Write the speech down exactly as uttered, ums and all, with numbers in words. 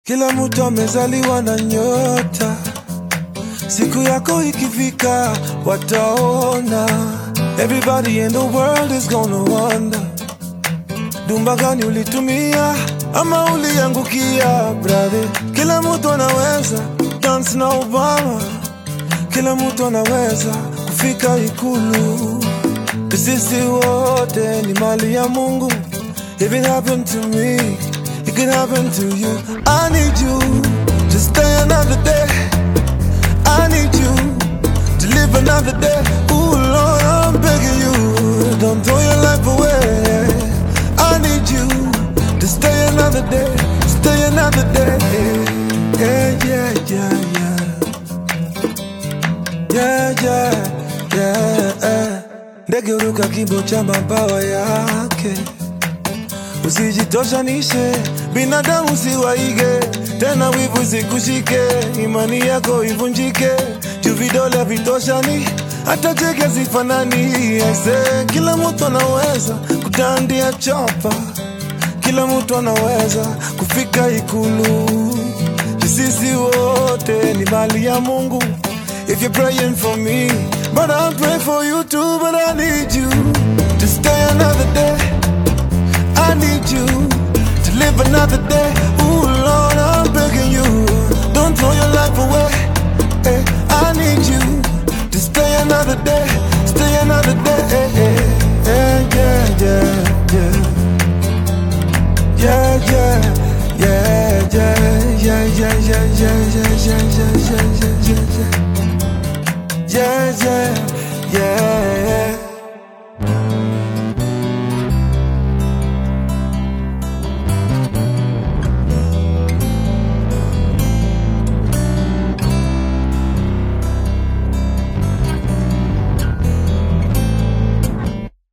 Kila mtu amezaliwa na nyota, siku yako ikifika wataona. Everybody in the world is gonna wonder, dumba gani ulitumia ama uliangukia brother. Kila mtu anaweza dance na Obama, kila mtu anaweza kufika ikulu. Sisi wote ni mali ya Mungu. If it happened to me, it can happen to you. I need you to stay another day. I need you to live another day. Ooh Lord, I'm begging you, don't throw your life away. I need you to stay another day, stay another day. Yeah, yeah, yeah, yeah. Yeah, yeah, yeah. Ndege huruka kimbo cha mabawa yake. Usijitoshanishe, binadamu siwaige. Tena wivu zikushike, imani yako ivunjike. Juu vidole havitoshani, hata jeke zifanani. I say, kila mtu anaweza kutandia chopa, kila mtu anaweza kufika ikulu. Sisi wote ni mali ya Mungu. If you're praying for me, but I'll pray for you too. But I need you to stay another day. I need you to live another day.